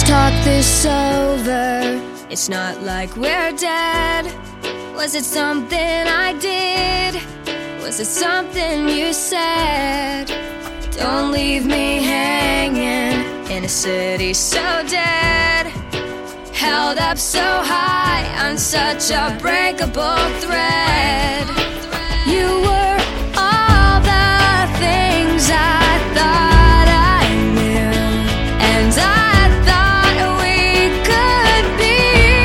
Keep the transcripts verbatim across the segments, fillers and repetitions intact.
talk this over. It's not like we're dead. Was it something I did? Was it something you said? Don't leave me hanging in a city so dead, held up so high on such a breakable thread. You were all the things I thought I knew, and I thought we could be.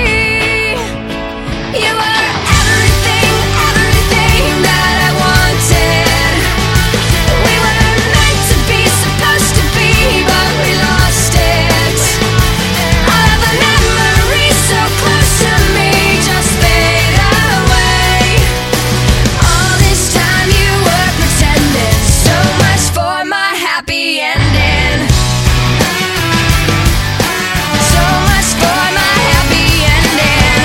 You were everything, everything that I wanted. We were meant to be, supposed to be, but we lost it. All of the memories so close to me just fade away. All this time you were pretending, so much for my happy ending. So much for my happy ending.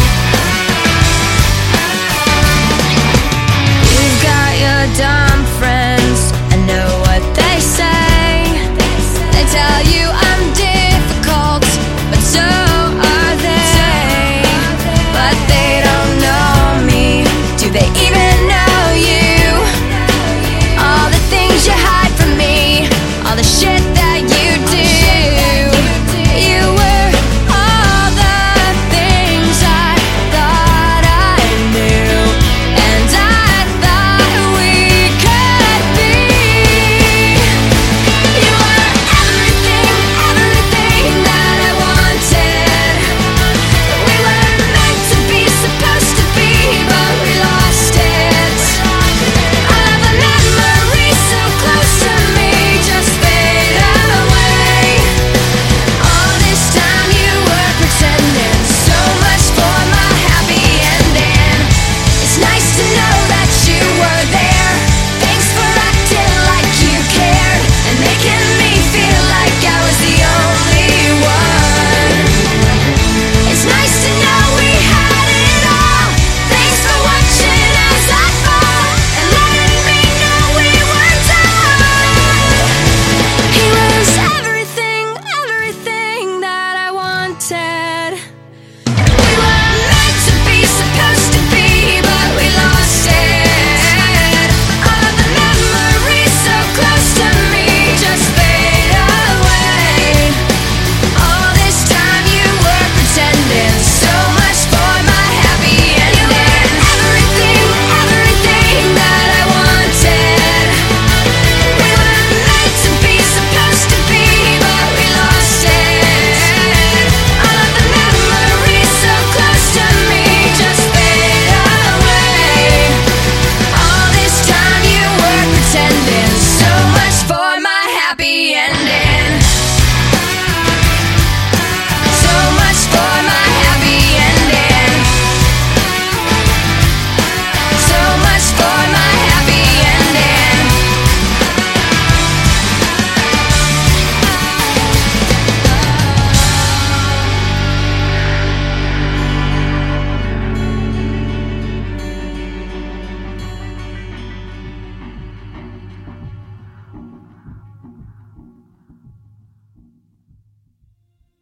You've got your dumb friends, I know what they say. They tell you I'm difficult, but so are they. But they don't know me. Do they even know you? All the things you hide from me, all the shit that you do. You were all the things I thought I knew, and I thought we could be. You were everything, everything that I wanted. We were meant to be, supposed to be, but we lost it. All of the memories so close to me just fade away. All this time you were pretending, so much for my happy ending. It's nice to know that you were there. Thanks for acting like you cared and making me feel like I was the only one. It's nice to know we had it all. Thanks for watching as I fall and letting me know we were done. He was everything, everything that I wanted. We were meant to be, supposed to be, but we lost it. All of the memories so close to me just fade away. All this time you were pretending, so much for my happy ending. Everything, everything that I wanted. We were meant to be, supposed to be, but we lost it. All of the memories so close to me just fade away. All this time you were pretending, so much for my happy ending.